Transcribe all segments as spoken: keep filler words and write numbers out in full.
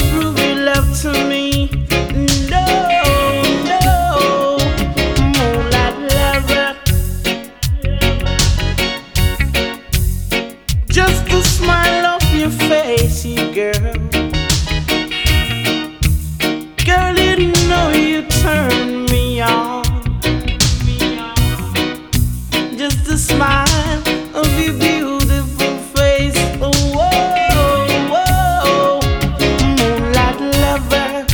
prove your love to me. No, no, moonlight lover. Just the smile of your face, you girl. Girl, you know you turn me on. Just the smile of your beautiful face. Oh, whoa, whoa, moonlight lover.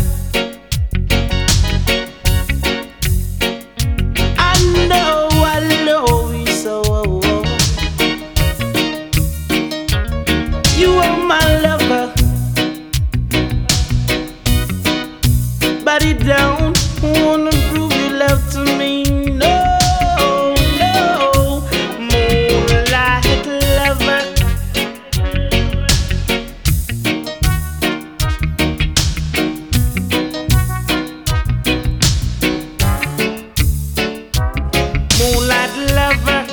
I know I love you so. You are my lover, but you don't wanna prove your love to me. No, no, moonlight lover. Moonlight lover.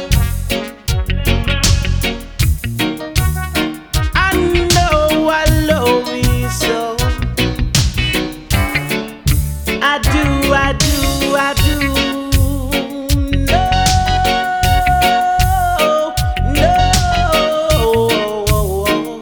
I know I love you so. I do, I do, I do. No, no.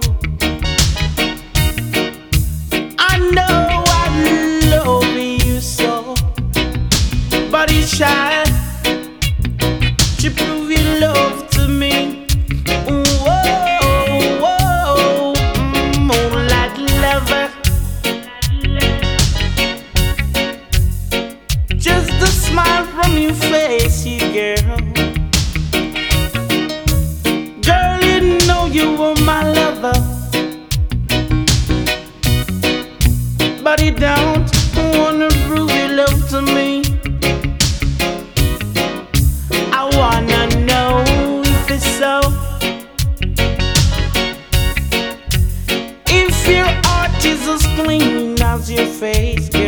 I know I love you so. But it's shy to prove your love to me. Whoa, whoa, moonlight lover. Just the smile from your face, you girl. Girl, you know you were my lover, but you don't wanna prove your love to me. I wanna know if it's so. If your heart is as clean as your face, girl.